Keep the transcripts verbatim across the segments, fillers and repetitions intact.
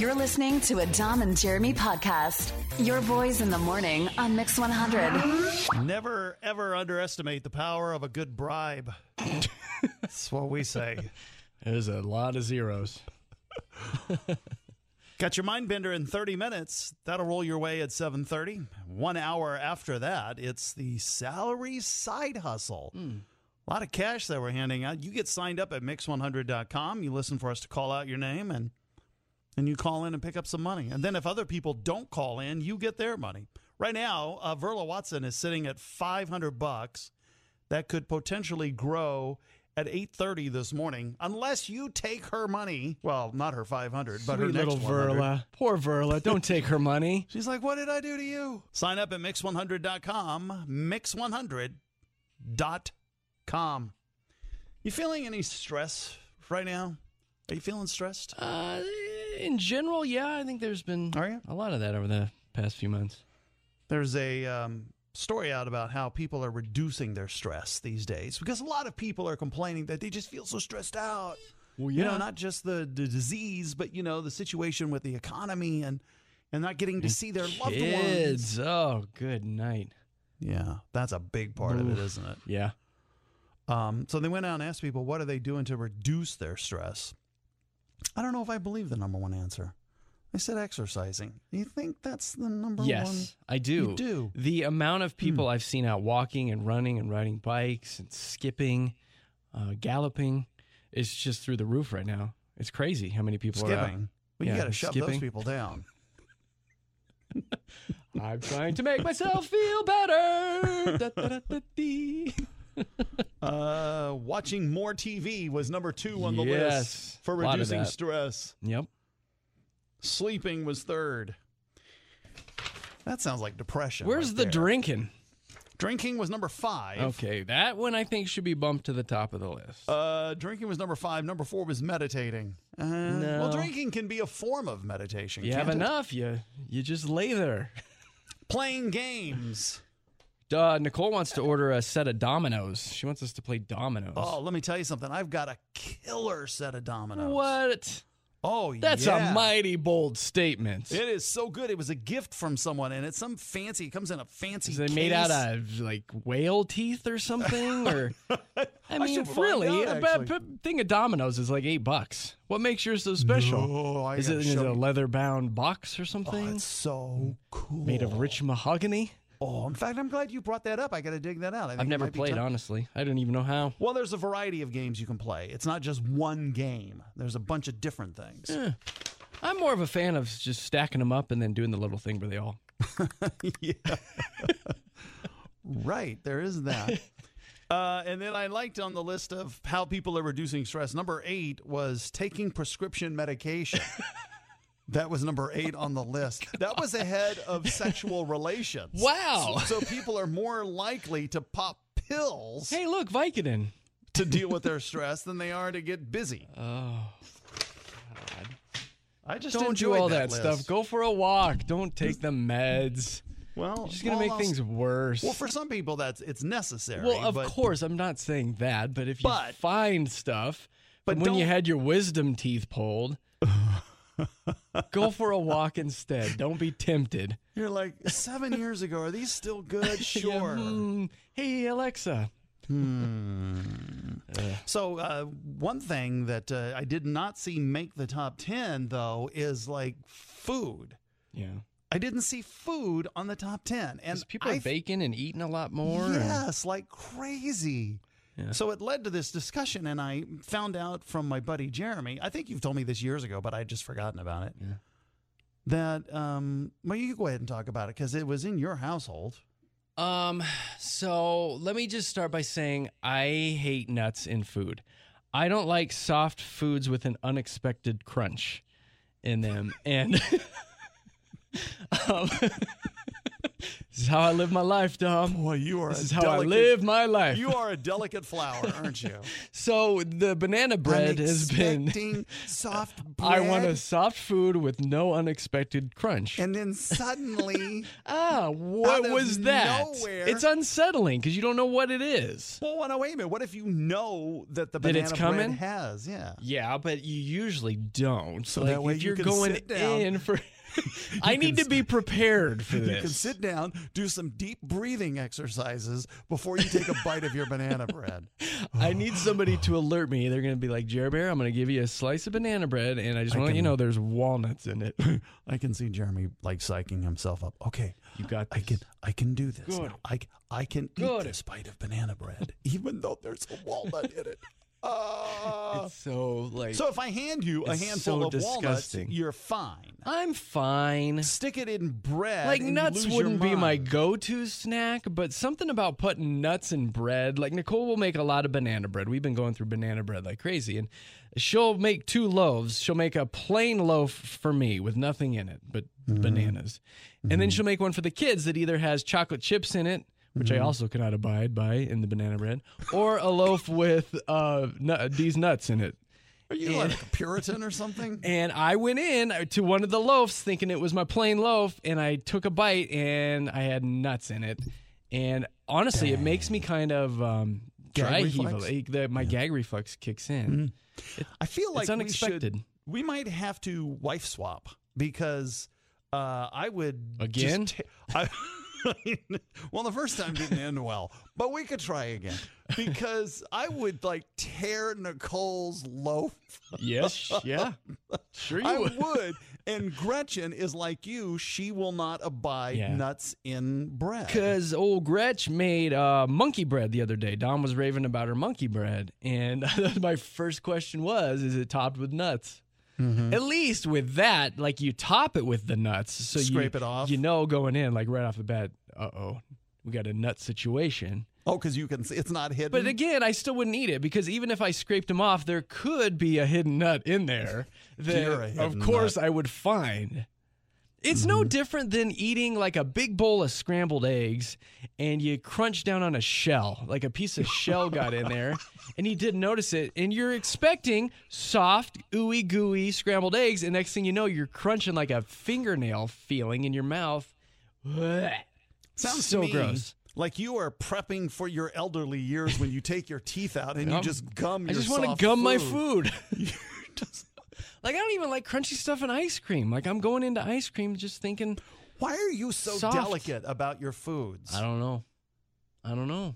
You're listening to a Dom and Jeremy podcast. Your boys in the morning on Mix one hundred. Never, ever underestimate the power of a good bribe. That's what we say. There's a lot of zeros. Got your mind bender in thirty minutes. That'll roll your way at seven thirty. One hour after that, it's the salary side hustle. Mm. A lot of cash that we're handing out. You get signed up at mix one hundred dot com. You listen for us to call out your name, and and you call in and pick up some money. And then if other people don't call in, you get their money. Right now, uh, Verla Watson is sitting at five hundred bucks. That could potentially grow at eight thirty this morning, unless you take her money. Well, not her five hundred, but Sweet her next little one hundred. Verla. Poor Verla. Don't take her money. She's like, what did I do to you? Sign up at mix one hundred dot com, mix one hundred dot com. You feeling any stress right now? Are you feeling stressed? Uh, in general, yeah. I think there's been Are you? a lot of that over the past few months. There's a um, story out about how people are reducing their stress these days, because a lot of people are complaining that they just feel so stressed out. Well, You know, not just the, the disease, but, you know, the situation with the economy and, and not getting to see their loved ones. Kids. Oh, good night. Yeah, that's a big part of it, Oof. isn't it? Yeah. Um, so they went out and asked people, what are they doing to reduce their stress? I don't know if I believe the number one answer. I said exercising. You think that's the number yes, one? Yes, I do. You do. The amount of people Hmm. I've seen out walking and running and riding bikes and skipping, uh, galloping is just through the roof right now. It's crazy how many people are out. Skipping. Well, you Yeah, got to shove those skipping. people down. I'm trying to make myself feel better. Da, da, da, da, dee. Uh, watching more T V was number two on the Yes, list for a lot of reducing that. stress. Yep. Sleeping was third. That sounds like depression. Where's right the there. drinking? Drinking was number five. Okay, that one I think should be bumped to the top of the list. Uh, drinking was number five. Number four was meditating. Uh, No. Well, drinking can be a form of meditation. you can't have it? enough. You you just lay there. Playing games. Uh, Nicole wants to order a set of dominoes. She wants us to play dominoes. Oh, let me tell you something. I've got a killer set of dominoes. What? Oh, That's yeah. a mighty bold statement. It is so good. It was a gift from someone, and it's some fancy. It comes in a fancy Is it case. made out of like whale teeth or something? Or I mean, should find really, out, a ba- actually. b- thing of dominoes is like eight bucks. What makes yours so special? No, I is it, gotta is it show a you. leather bound box or Oh, something it's so cool. made of rich mahogany? Oh, in fact, I'm glad you brought that up. I got to dig that out. I think I've it never might be played, time- honestly. I don't even know how. Well, there's a variety of games you can play. It's not just one game. There's a bunch of different things. Eh. I'm more of a fan of just stacking them up and then doing the little thing where they all. Yeah. Right. There is that. Uh, and then I liked on the list of how people are reducing stress. Number eight was taking prescription medication. That was number eight on the list. That was ahead of sexual relations. Wow. So, so people are more likely to pop pills Hey, look, Vicodin. to deal with their stress than they are to get busy. Oh, I just don't do enjoyed all that, list. stuff. Go for a walk. Don't take the meds. Well, You're just gonna well, make I'll- things worse. Well, for some people, that's it's necessary. Well, of but, course, I'm not saying that, but if you But- find stuff, but but when you don't- had your wisdom teeth pulled, go for a walk instead. Don't be tempted. You're like, seven years ago, are these still good? Yeah, Sure. hmm, hey, Alexa. So uh, one thing that uh, I did not see make the top ten, though, is like food. Yeah. I didn't see food on the top ten. And 'Cause people are I, baking and eating a lot more. and- Yes, like crazy. Yeah. So it led to this discussion, and I found out from my buddy Jeremy, I think you've told me this years ago, but I had just forgotten about it, Yeah. that, um, well, you go ahead and talk about it, because it was in your household. Um, so let me just start by saying I hate nuts in food. I don't like soft foods with an unexpected crunch in them. And um, This is how I live my life, Dom. Boy, you are This a is how delicate, I live my life. You are a delicate flower, aren't you? So the banana bread I'm has been. expecting soft bread. I want a soft food with no unexpected crunch. And then suddenly, ah, what out of was that? nowhere- It's unsettling because you don't know what it is. well, no, wait a minute. What if you know that the That banana it's coming? bread has? Yeah. Yeah, but you usually don't. So like, that way if you you're can going sit down. in for. I need can to be prepared for You can this. sit down, do some deep breathing exercises before you take a bite of your banana bread. I need somebody to alert me. They're going to be like, Jerry Bear, I'm going to give you a slice of banana bread, and I just I want to let you can- know there's walnuts in it. I can see Jeremy like psyching himself up. Okay, You got I this. can I can do this. Good. now. I I can Good. eat this bite of banana bread, even though there's a walnut in it. Uh, It's so like. so if I hand you a It's handful so of walnuts, disgusting. you're fine. I'm fine. Stick it in bread. Like and you nuts lose wouldn't your be my mind. go-to snack, but something about putting nuts in bread. Like Nicole will make a lot of banana bread. We've been going through banana bread like crazy, and she'll make two loaves. She'll make a plain loaf for me with nothing in it but Mm-hmm. bananas, and then she'll make one for the kids that either has chocolate chips in it, which Mm-hmm. I also cannot abide by in the banana bread, or a loaf with uh, nut- these nuts in it. Are you like a Puritan or something? And I went in to one of the loaves thinking it was my plain loaf, and I took a bite and I had nuts in it. And honestly, it makes me kind of um, Gag dry reflex? heave. The, my gag reflex kicks in. I feel like It's unexpected. We, should, we might have to wife swap because uh, I would Again? Just ta- I, well, the first time didn't end well, but we could try again because I would like tear Nicole's loaf. Yes, yeah. Sure you I would. would. And Gretchen is like you; she will not abide Yeah. nuts in bread. Because old Gretch made uh, monkey bread the other day. Dom was raving about her monkey bread. And my first question was, is it topped with nuts? Mm-hmm. At least with that, like you top it with the nuts. So Scrape you, it off? You know going in, like right off the bat, uh-oh, we got a nut situation. Oh, because you can see it's not hidden. But again, I still wouldn't eat it because even if I scraped them off, there could be a hidden nut in there You're a that, hidden of course, nut. I would find. It's Mm-hmm. no different than eating like a big bowl of scrambled eggs and you crunch down on a shell, like a piece of shell got in there and you didn't notice it. And you're expecting soft, ooey gooey scrambled eggs. And next thing you know, you're crunching like a fingernail feeling in your mouth. Blech. Sounds so to me gross. like you are prepping for your elderly years when you take your teeth out and you Um, just gum I your just want to soft gum my food. food. You're just- Like, I don't even like crunchy stuff in ice cream. Like, I'm going into ice cream just thinking, Why are you so Soft. delicate about your foods? I don't know. I don't know.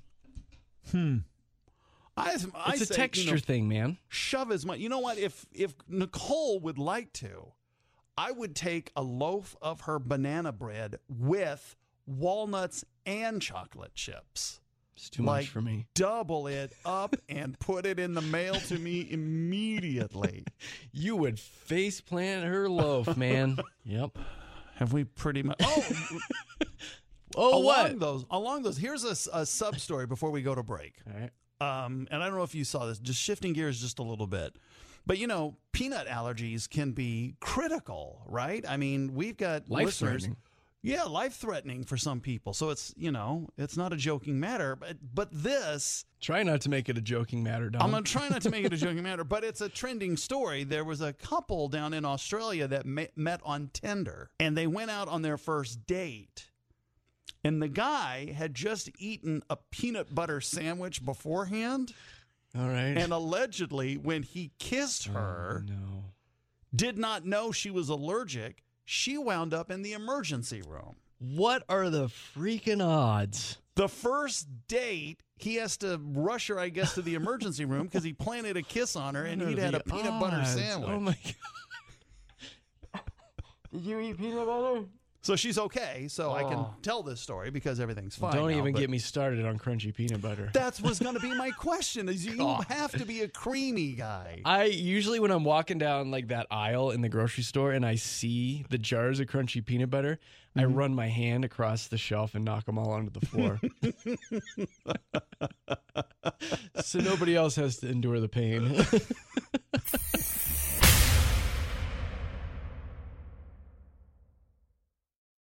I, I It's a say, texture you know, thing, man. shove as much. You know what? If if Nicole would like to, I would take a loaf of her banana bread with walnuts and chocolate chips. It's too like, much for me. Double it up and put it in the mail to me immediately. You would face plant her loaf, man. Yep. Have we pretty much? Oh, Oh, along what? those, along those. Here's a, a sub story before we go to break. All right. Um, and I don't know if you saw this. Just shifting gears just a little bit, but you know, peanut allergies can be critical, right? I mean, we've got listeners. Life-threatening. Yeah, life threatening for some people. So it's you know, it's not a joking matter. But but this. Try not to make it a joking matter, Dom. I'm going to try not to make it a joking matter, but it's a trending story. There was a couple down in Australia that ma- met on Tinder, and they went out on their first date. And the guy had just eaten a peanut butter sandwich beforehand, All right. and allegedly, when he kissed her, Oh, no. did not know she was allergic. She wound up in the emergency room. What are the freaking odds? The first date, he has to rush her, I guess, to the emergency room because he planted a kiss on her and What he'd are had a the peanut butter odds? sandwich. Oh, my God. Did you eat peanut butter? So she's okay. So I can Oh. tell this story because everything's fine. Don't now, even but get me started on crunchy peanut butter. That was going to be my question. Is you God. have to be a creamy guy. I usually, when I'm walking down like that aisle in the grocery store and I see the jars of crunchy peanut butter, I run my hand across the shelf and knock them all onto the floor. So nobody else has to endure the pain.